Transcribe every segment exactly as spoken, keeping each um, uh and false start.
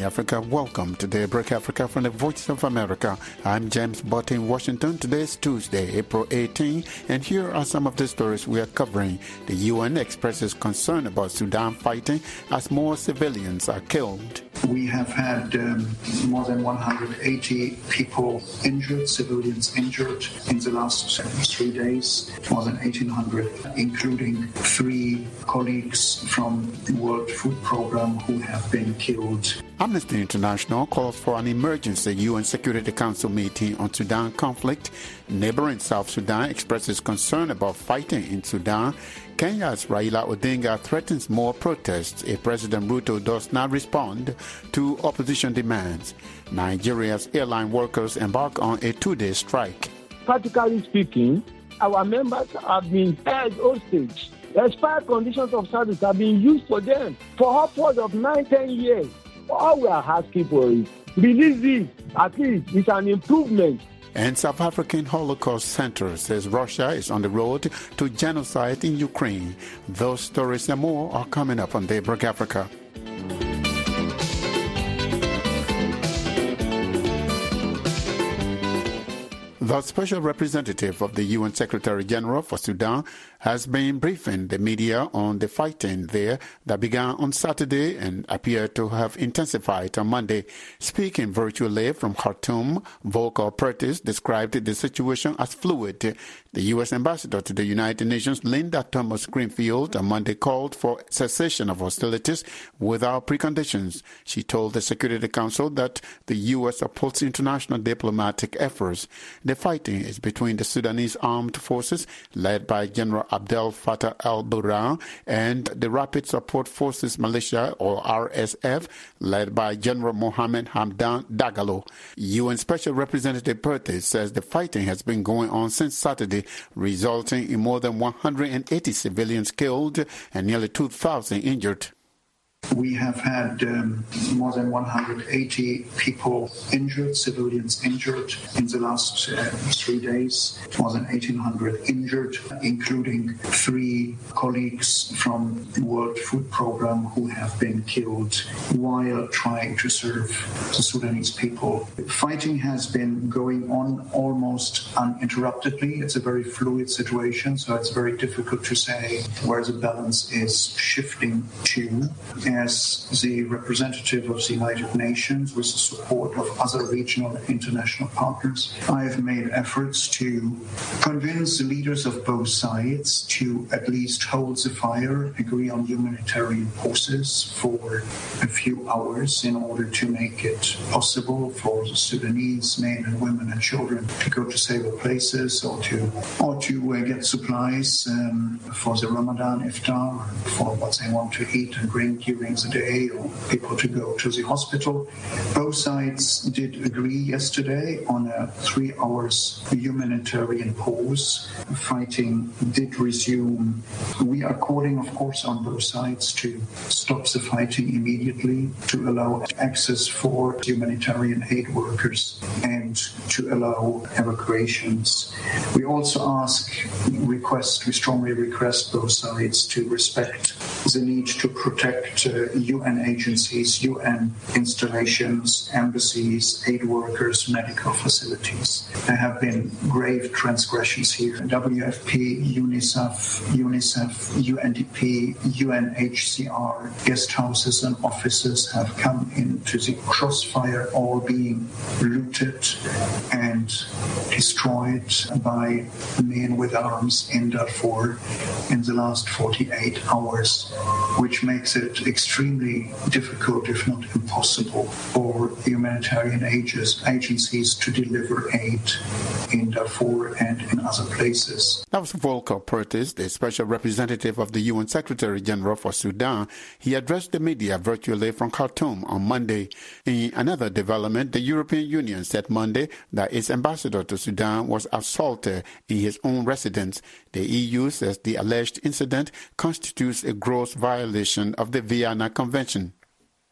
Africa. Welcome to Daybreak Africa from the Voice of America. I'm James Butt in Washington. Today is Tuesday, April eighteenth, and here are some of the stories we are covering. The U N expresses concern about Sudan fighting as more civilians are killed. We have had um, more than one hundred eighty people injured, civilians injured in the last three days, more than eighteen hundred, including three colleagues from the World Food Programme who have been killed. Amnesty International calls for an emergency U N Security Council meeting on Sudan conflict. Neighboring South Sudan expresses concern about fighting in Sudan. Kenya's Raila Odinga threatens more protests if President Ruto does not respond to opposition demands. Nigeria's airline workers embark on a two-day strike. Practically speaking, our members have been held hostage. The expired conditions of service have been used for them for upwards of nine, ten years. All we are asking for is release this. At least it's an improvement. And South African Holocaust Center says Russia is on the road to genocide in Ukraine. Those stories and more are coming up on Daybreak Africa. The special representative of the U N Secretary General for Sudan has been briefing the media on the fighting there that began on Saturday and appeared to have intensified on Monday. Speaking virtually from Khartoum, Volker Perthes described the situation as fluid. The U S Ambassador to the United Nations, Linda Thomas-Greenfield, on Monday called for cessation of hostilities without preconditions. She told the Security Council that the U S supports international diplomatic efforts. The fighting is between the Sudanese armed forces led by General Abdel Fattah al-Burhan and the Rapid Support Forces Militia, or R S F, led by General Mohamed Hamdan Dagalo. U N Special Representative Perthes says the fighting has been going on since Saturday, resulting in more than one hundred eighty civilians killed and nearly two thousand injured. We have had um, more than one hundred eighty people injured, civilians injured in the last uh, three days, more than eighteen hundred injured, including three colleagues from the World Food Programme who have been killed while trying to serve the Sudanese people. Fighting has been going on almost uninterruptedly. It's a very fluid situation, so it's very difficult to say where the balance is shifting to. As the representative of the United Nations, with the support of other regional and international partners, I have made efforts to convince the leaders of both sides to at least hold the fire, agree on humanitarian pauses for a few hours in order to make it possible for the Sudanese men and women and children to go to safer places or to or to uh, get supplies um, for the Ramadan iftar, for what they want to eat and drink during the day, or people to go to the hospital. Both sides did agree yesterday on a three hours humanitarian pause. Fighting did resume. We are calling, of course, on both sides to stop the fighting immediately, to allow access for humanitarian aid workers, and to allow evacuations. We also ask, request, we strongly request both sides to respect the need to protect uh, U N agencies, U N installations, embassies, aid workers, medical facilities. There have been grave transgressions here. W F P, UNICEF, UNICEF, U N D P, U N H C R, guest houses and offices have come into the crossfire, all being looted and destroyed by men with arms in Darfur in the last forty-eight hours, which makes it extremely difficult, if not impossible, for humanitarian agencies to deliver aid in Darfur and in other places. That was Volker Perthes, the special representative of the U N Secretary General for Sudan. He addressed the media virtually from Khartoum on Monday. In another development, the European Union said Monday that its ambassador to Sudan was assaulted in his own residence. The E U says the alleged incident constitutes a gross violation of the Vienna Convention.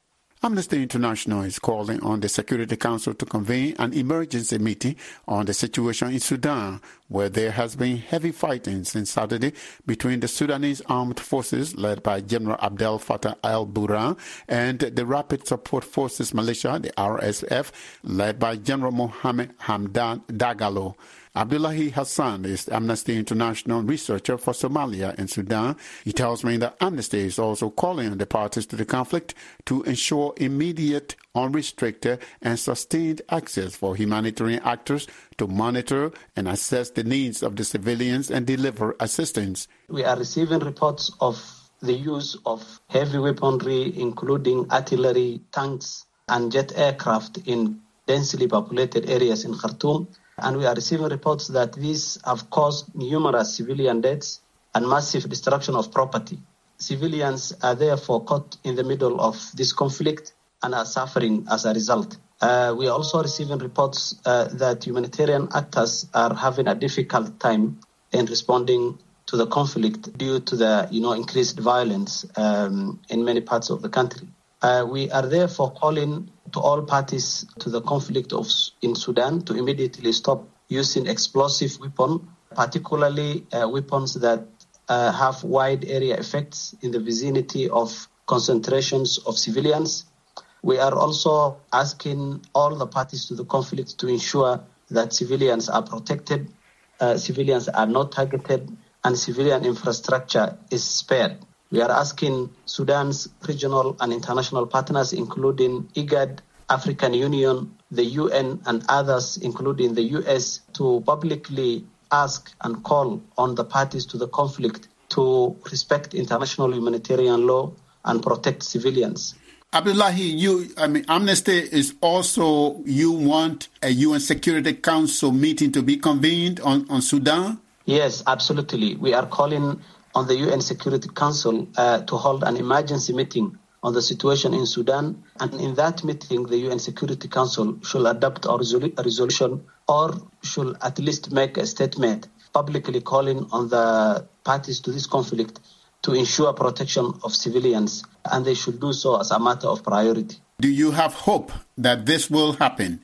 Amnesty International is calling on the Security Council to convene an emergency meeting on the situation in Sudan, where there has been heavy fighting since Saturday between the Sudanese armed forces led by General Abdel Fattah al-Burhan and the Rapid Support Forces militia, the R S F, led by General Mohamed Hamdan Dagalo. Abdullahi Hassan is Amnesty International researcher for Somalia and Sudan. He tells me that Amnesty is also calling on the parties to the conflict to ensure immediate, unrestricted, and sustained access for humanitarian actors to monitor and assess the needs of the civilians and deliver assistance. We are receiving reports of the use of heavy weaponry, including artillery, tanks, and jet aircraft in densely populated areas in Khartoum. And we are receiving reports that these have caused numerous civilian deaths and massive destruction of property. Civilians are therefore caught in the middle of this conflict and are suffering as a result. Uh, we are also receiving reports uh, that humanitarian actors are having a difficult time in responding to the conflict due to the you know, increased violence um, in many parts of the country. Uh, we are therefore calling to all parties to the conflict of, in Sudan to immediately stop using explosive weapons, particularly uh, weapons that uh, have wide area effects in the vicinity of concentrations of civilians. We are also asking all the parties to the conflict to ensure that civilians are protected, uh, civilians are not targeted, and civilian infrastructure is spared. We are asking Sudan's regional and international partners, including IGAD, African Union, the U N, and others, including the U S, to publicly ask and call on the parties to the conflict to respect international humanitarian law and protect civilians. Abdullahi, you, I mean, Amnesty is also, you want a U N Security Council meeting to be convened on, on Sudan? Yes, absolutely. We are calling on the U N Security Council uh, to hold an emergency meeting on the situation in Sudan. And in that meeting, the U N Security Council should adopt a, resolu- a resolution or should at least make a statement publicly calling on the parties to this conflict to ensure protection of civilians. And they should do so as a matter of priority. Do you have hope that this will happen?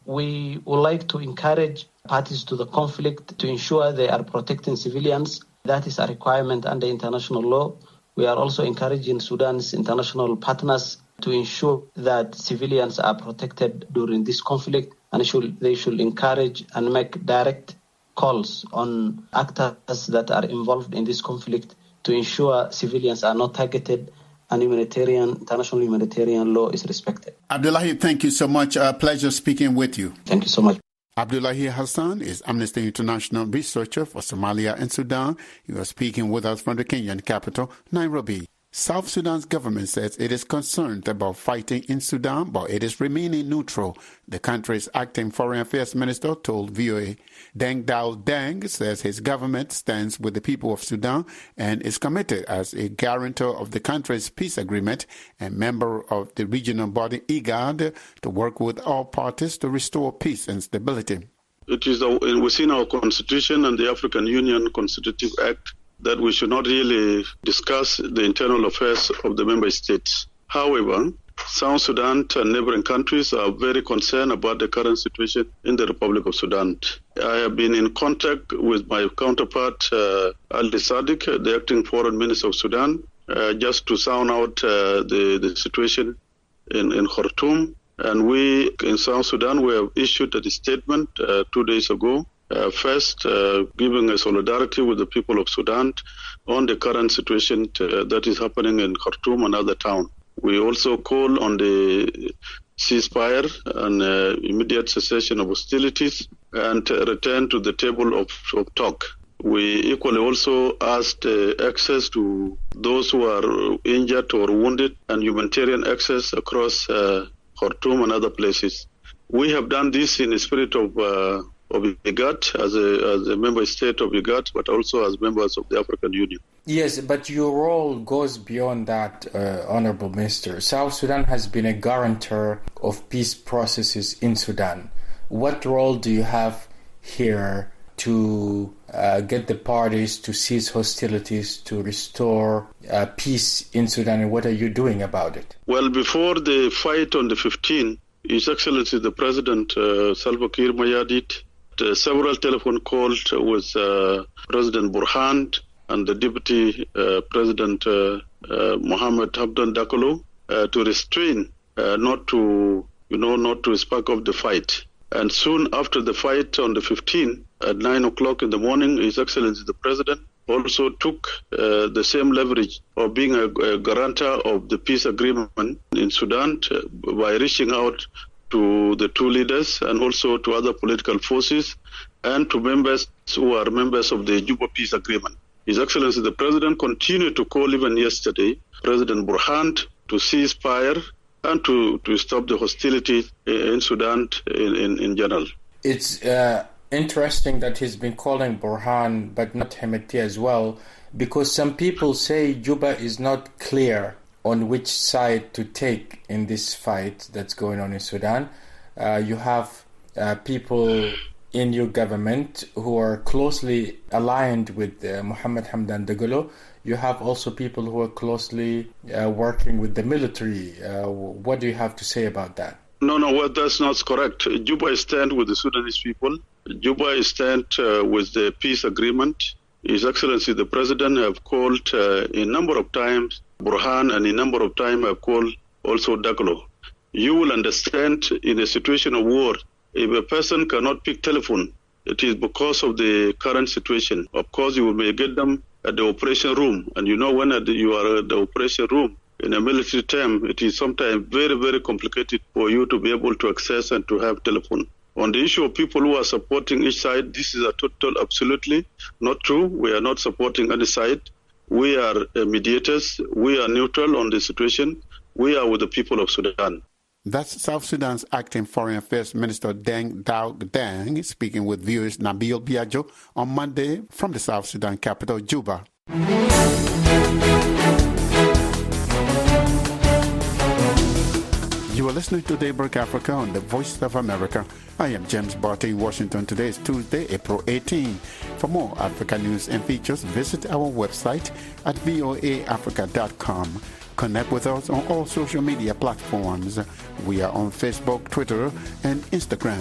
We would like to encourage parties to the conflict to ensure they are protecting civilians. That is a requirement under international law. We are also encouraging Sudan's international partners to ensure that civilians are protected during this conflict, and should, they should encourage and make direct calls on actors that are involved in this conflict to ensure civilians are not targeted and humanitarian, international humanitarian law is respected. Abdullahi, thank you so much. A pleasure speaking with you. Thank you so much. Abdullahi Hassan is Amnesty International researcher for Somalia and Sudan. He was speaking with us from the Kenyan capital, Nairobi. South Sudan's government says it is concerned about fighting in Sudan, but it is remaining neutral. The country's acting foreign affairs minister told V O A. Deng Dao Deng says his government stands with the people of Sudan and is committed as a guarantor of the country's peace agreement and member of the regional body IGAD to work with all parties to restore peace and stability. It is within our constitution and the African Union Constitutive Act that we should not really discuss the internal affairs of the member states. However, South Sudan and neighboring countries are very concerned about the current situation in the Republic of Sudan. I have been in contact with my counterpart, uh, Ali Sadiq, the acting foreign minister of Sudan, uh, just to sound out uh, the, the situation in, in Khartoum. And we, in South Sudan, we have issued a statement uh, two days ago. Uh, first, uh, giving a solidarity with the people of Sudan on the current situation uh, that is happening in Khartoum and other towns. We also call on the ceasefire and uh, immediate cessation of hostilities and uh, return to the table of, of talk. We equally also asked uh, access to those who are injured or wounded and humanitarian access across uh, Khartoum and other places. We have done this in the spirit of uh, of IGAD as a, as a member state of IGAD, but also as members of the African Union. Yes, but your role goes beyond that, uh, Honorable Minister. South Sudan has been a guarantor of peace processes in Sudan. What role do you have here to uh, get the parties to cease hostilities, to restore uh, peace in Sudan, and what are you doing about it? Well, before the fight on the fifteenth, His Excellency the President uh, Salva Kiir Mayardit, uh, several telephone calls with uh, President Burhan and the Deputy uh, President uh, uh, Mohamed Hamdan Dagalo uh, to restrain, uh, not to, you know, not to spark off the fight. And soon after the fight on the fifteenth, at nine o'clock in the morning, His Excellency the President also took uh, the same leverage of being a, a guarantor of the peace agreement in Sudan to, by reaching out to the two leaders and also to other political forces and to members who are members of the Juba Peace Agreement. His Excellency the President continued to call even yesterday President Burhan to cease fire and to, to stop the hostility in Sudan in, in, in general. It's uh, interesting that he's been calling Burhan, but not Hemeti as well, because some people say Juba is not clear on which side to take in this fight that's going on in Sudan. Uh, you have uh, people in your government who are closely aligned with uh, Mohamed Hamdan Dagalo. You have also people who are closely uh, working with the military. Uh, what do you have to say about that? No, no, well, that's not correct. Juba stands with the Sudanese people. Juba stands uh, with the peace agreement. His Excellency the President have called uh, a number of times Burhan, and a number of times have called also Dagalo. You will understand in a situation of war, if a person cannot pick telephone, it is because of the current situation. Of course, you may get them at the operation room, and you know when at the, you are at the operation room, in a military term, it is sometimes very, very complicated for you to be able to access and to have telephone. On the issue of people who are supporting each side, this is a total absolutely not true. We are not supporting any side. We are uh, mediators. We are neutral on the situation. We are with the people of Sudan. That's South Sudan's acting Foreign Affairs Minister Deng Daug Deng speaking with viewers Nabil Biagio on Monday from the South Sudan capital, Juba. You are listening to Daybreak Africa on the Voice of America. I am James Barty in Washington. Today is Tuesday, April eighteenth. For more Africa news and features, visit our website at voa africa dot com. Connect with us on all social media platforms. We are on Facebook, Twitter, and Instagram.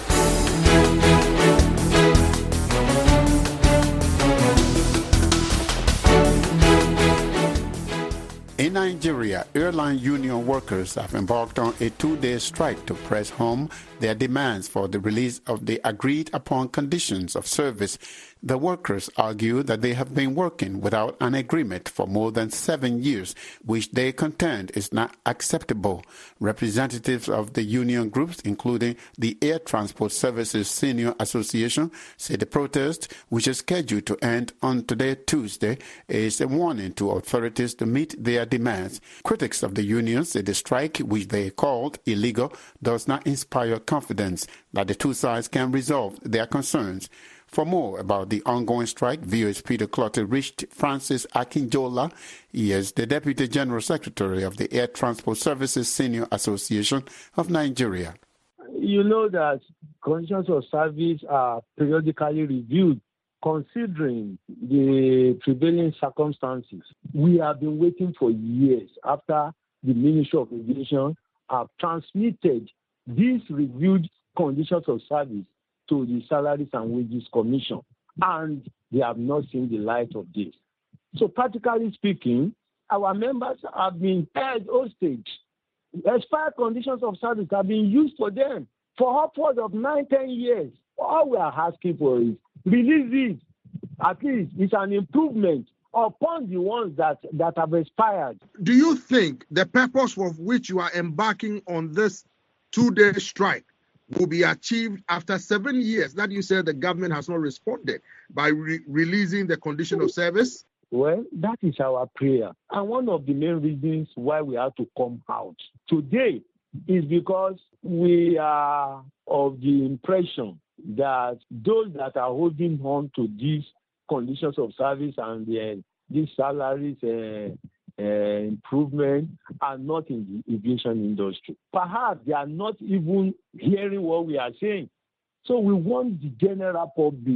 In Nigeria, airline union workers have embarked on a two-day strike to press home their demands for the release of the agreed-upon conditions of service. The workers argue that they have been working without an agreement for more than seven years, which they contend is not acceptable. Representatives of the union groups, including the Air Transport Services Senior Association, say the protest, which is scheduled to end on today, Tuesday, is a warning to authorities to meet their demands. Critics of the union say the strike, which they called illegal, does not inspire confidence that the two sides can resolve their concerns. For more about the ongoing strike, V O A's Peter Clottey reached Francis Akinjola. He is the Deputy General Secretary of the Air Transport Services Senior Association of Nigeria. You know that conditions of service are periodically reviewed considering the prevailing circumstances. We have been waiting for years after the Ministry of Aviation have transmitted these reviewed conditions of service to the Salaries and Wages Commission, and they have not seen the light of this. So practically speaking, our members have been held hostage. Expired conditions of service have been used for them for upwards of nine, ten years. All we are asking for is release it. At least it's an improvement upon the ones that, that have expired. Do you think the purpose of which you are embarking on this two-day strike will be achieved after seven years that you said the government has not responded by re- releasing the condition of service? Well, that is our prayer. And one of the main reasons why we have to come out today is because we are of the impression that those that are holding on to these conditions of service and uh, these salaries uh, uh, improvement are not in the aviation industry. Perhaps they are not even hearing what we are saying. So we want the general public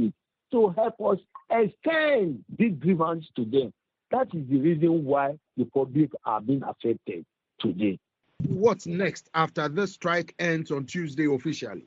to help us extend this grievance to them. That is the reason why the public are being affected today. What's next after the strike ends on Tuesday officially?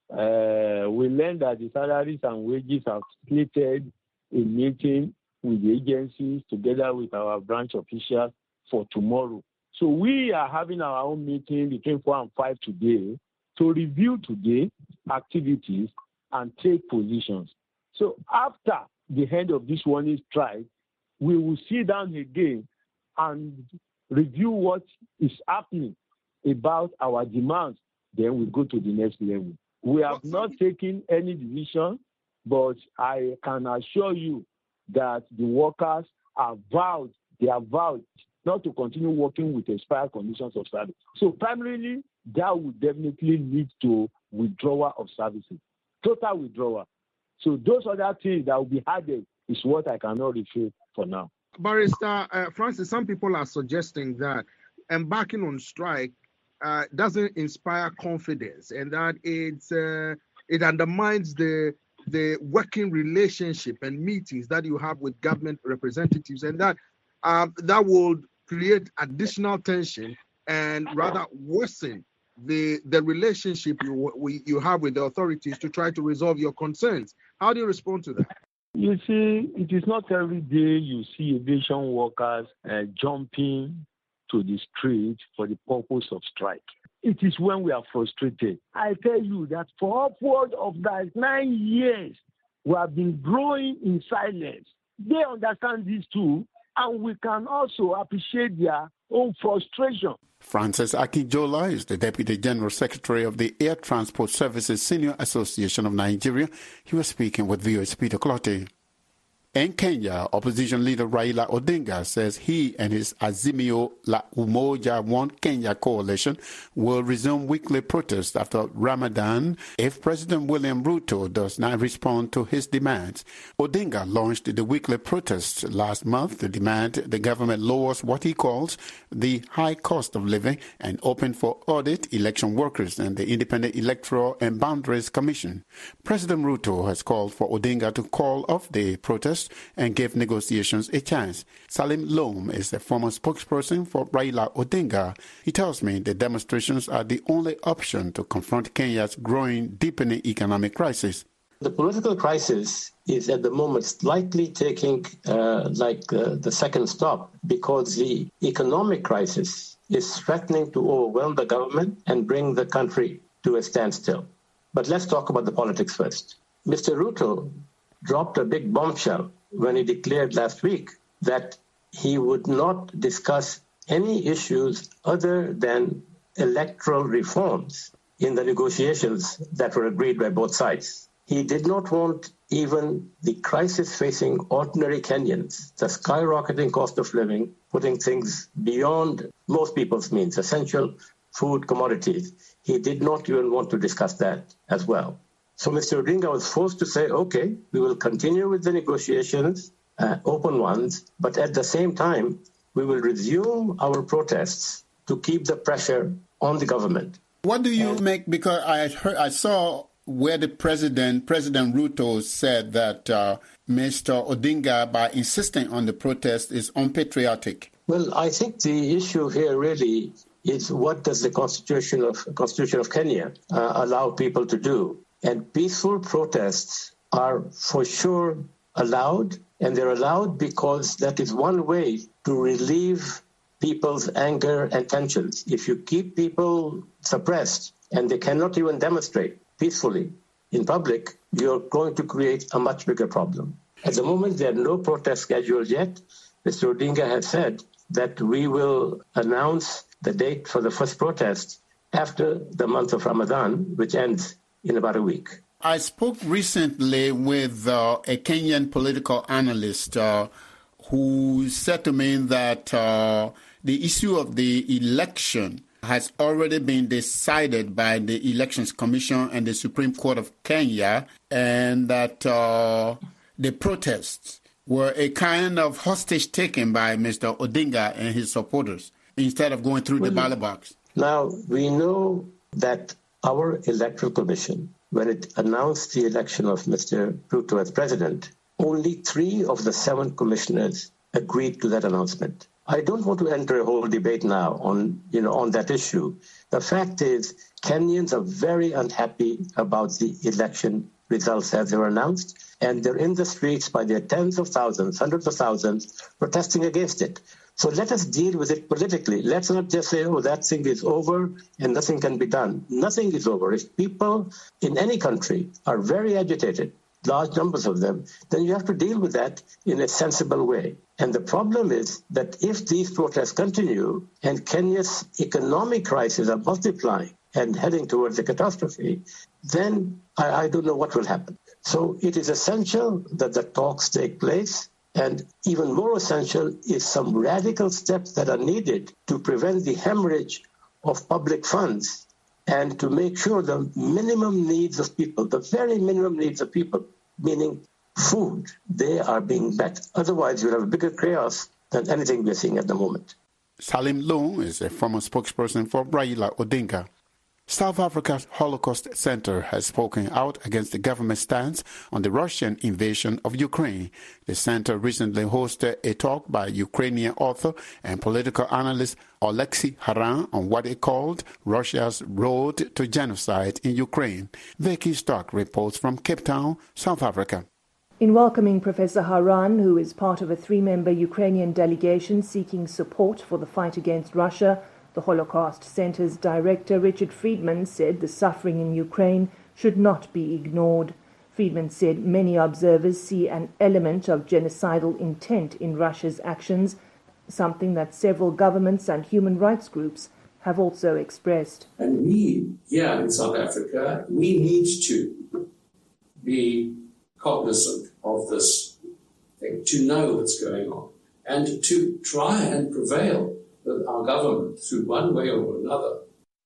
Uh, we learned that the salaries and wages have slated a meeting with the agencies together with our branch officials for tomorrow. So we are having our own meeting between four and five today to review today activities and take positions. So after the end of this warning strike, we will sit down again and review what is happening about our demands. Then we go to the next level. We have not taken any decision, but I can assure you that the workers are vowed, they are vowed not to continue working with expired conditions of service. So primarily, that would definitely lead to withdrawal of services, total withdrawal. So those other things that will be added is what I cannot refer for now. Barrister uh, Francis, some people are suggesting that embarking on strike uh, doesn't inspire confidence and that it's, uh, it undermines the the working relationship and meetings that you have with government representatives, and that uh, that will create additional tension and rather worsen the the relationship you we, you have with the authorities to try to resolve your concerns. How do you respond to that? You see, it is not every day you see aviation workers uh, jumping to the street for the purpose of strike. It is when we are frustrated. I tell you that for upward of that nine years, we have been growing in silence. They understand this too, and we can also appreciate their own frustration. Francis Akijola is the Deputy General Secretary of the Air Transport Services Senior Association of Nigeria. He was speaking with V O A's Peter Clottey. In Kenya, opposition leader Raila Odinga says he and his Azimio la Umoja One Kenya coalition will resume weekly protests after Ramadan if President William Ruto does not respond to his demands. Odinga launched the weekly protests last month to demand the government lowers what he calls the high cost of living and open for audit election workers and the Independent Electoral and Boundaries Commission. President Ruto has called for Odinga to call off the protests and give negotiations a chance. Salim Loam is the former spokesperson for Raila Odinga. He tells me the demonstrations are the only option to confront Kenya's growing, deepening economic crisis. The political crisis is at the moment slightly taking uh, like uh, the second stop because the economic crisis is threatening to overwhelm the government and bring the country to a standstill. But let's talk about the politics first. Mister Ruto dropped a big bombshell when he declared last week that he would not discuss any issues other than electoral reforms in the negotiations that were agreed by both sides. He did not want even the crisis facing ordinary Kenyans, the skyrocketing cost of living, putting things beyond most people's means, essential food commodities. He did not even want to discuss that as well. So Mister Odinga was forced to say, okay, we will continue with the negotiations, uh, open ones, but at the same time, we will resume our protests to keep the pressure on the government. What do you and, make, because I heard, I saw where the president, President Ruto said that uh, Mister Odinga, by insisting on the protest, is unpatriotic. Well, I think the issue here really is what does the Constitution of Constitution of Kenya uh, allow people to do? And peaceful protests are for sure allowed, and they're allowed because that is one way to relieve people's anger and tensions. If you keep people suppressed and they cannot even demonstrate peacefully in public, you're going to create a much bigger problem. At the moment, there are no protests scheduled yet. Mister Odinga has said that we will announce the date for the first protest after the month of Ramadan, which ends in about a week. I spoke recently with uh, a Kenyan political analyst uh, who said to me that uh, the issue of the election has already been decided by the Elections Commission and the Supreme Court of Kenya, and that uh, the protests were a kind of hostage taken by Mister Odinga and his supporters instead of going through well, the ballot box. Now, we know that Our Electoral Commission, when it announced the election of Mister Ruto as president, only three of the seven commissioners agreed to that announcement. I don't want to enter a whole debate now on, you know, on that issue. The fact is, Kenyans are very unhappy about the election results as they were announced, and they're in the streets by their tens of thousands, hundreds of thousands, protesting against it. So let us deal with it politically. Let's not just say, oh, that thing is over and nothing can be done. Nothing is over. If people in any country are very agitated, large numbers of them, then you have to deal with that in a sensible way. And the problem is that if these protests continue and Kenya's economic crises are multiplying and heading towards a catastrophe, then I, I don't know what will happen. So it is essential that the talks take place. And even more essential is some radical steps that are needed to prevent the hemorrhage of public funds and to make sure the minimum needs of people, the very minimum needs of people, meaning food, they are being met. Otherwise, you'll have a bigger chaos than anything we're seeing at the moment. Salim Low is a former spokesperson for Raila Odinga. South Africa's Holocaust Center has spoken out against the government's stance on the Russian invasion of Ukraine. The center recently hosted a talk by Ukrainian author and political analyst Oleksiy Haran on what it called Russia's road to genocide in Ukraine. Vicky Stark reports from Cape Town, South Africa. In welcoming Professor Haran, who is part of a three-member Ukrainian delegation seeking support for the fight against Russia, the Holocaust Center's director, Richard Friedman, said the suffering in Ukraine should not be ignored. Friedman said many observers see an element of genocidal intent in Russia's actions, something that several governments and human rights groups have also expressed. And we, here in South Africa, we need to be cognizant of this thing, to know what's going on, and to try and prevail with our government through one way or another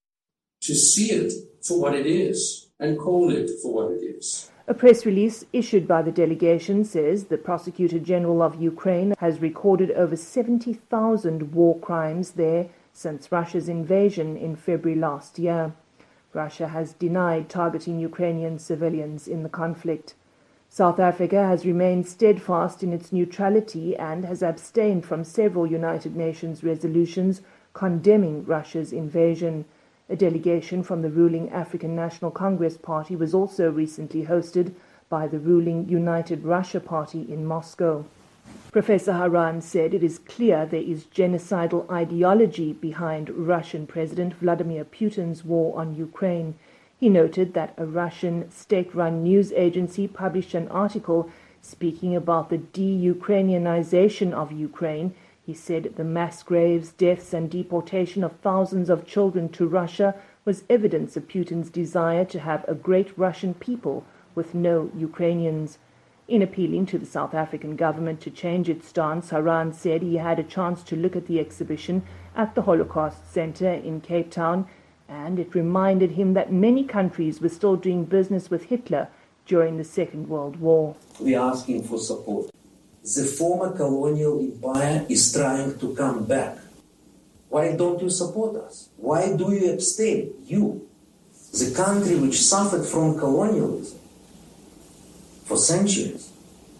to see it for what it is and call it for what it is. A press release issued by the delegation says the Prosecutor General of Ukraine has recorded over seventy thousand war crimes there since Russia's invasion in February last year. Russia has denied targeting Ukrainian civilians in the conflict. South Africa has remained steadfast in its neutrality and has abstained from several United Nations resolutions condemning Russia's invasion. A delegation from the ruling African National Congress Party was also recently hosted by the ruling United Russia Party in Moscow. Professor Haran said it is clear there is genocidal ideology behind Russian President Vladimir Putin's war on Ukraine. He noted that a Russian state-run news agency published an article speaking about the de-Ukrainianization of Ukraine. He said the mass graves, deaths and deportation of thousands of children to Russia was evidence of Putin's desire to have a great Russian people with no Ukrainians. In appealing to the South African government to change its stance, Haran said he had a chance to look at the exhibition at the Holocaust Center in Cape Town, and it reminded him that many countries were still doing business with Hitler during the Second World War. We are asking for support. The former colonial empire is trying to come back. Why don't you support us? Why do you abstain? You, the country which suffered from colonialism for centuries.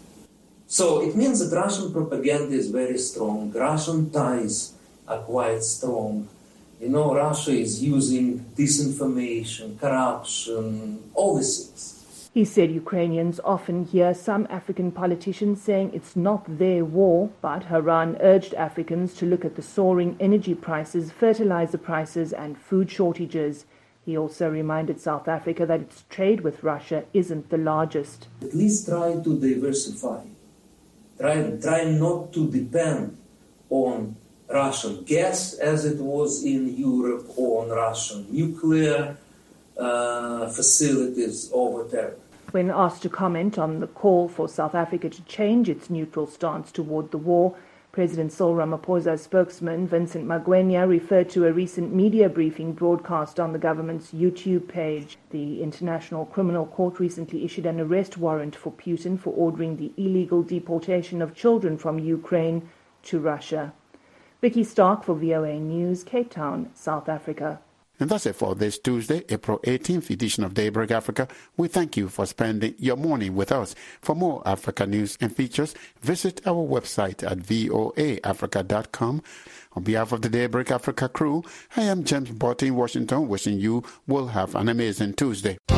So it means that Russian propaganda is very strong. Russian ties are quite strong. You know, Russia is using disinformation, corruption, all these things. He said Ukrainians often hear some African politicians saying it's not their war, but Haran urged Africans to look at the soaring energy prices, fertilizer prices and food shortages. He also reminded South Africa that its trade with Russia isn't the largest. At least try to diversify. Try, try not to depend on Russian gas as it was in Europe, or on Russian nuclear uh, facilities over there. When asked to comment on the call for South Africa to change its neutral stance toward the war, President Cyril Ramaphosa's spokesman Vincent Magwenya referred to a recent media briefing broadcast on the government's YouTube page. The International Criminal Court recently issued an arrest warrant for Putin for ordering the illegal deportation of children from Ukraine to Russia. Vicky Stark for V O A News, Cape Town, South Africa. And that's it for this Tuesday, April eighteenth edition of Daybreak Africa. We thank you for spending your morning with us. For more Africa news and features, visit our website at voa africa dot com. On behalf of the Daybreak Africa crew, I am James Botte in Washington, wishing you will have an amazing Tuesday.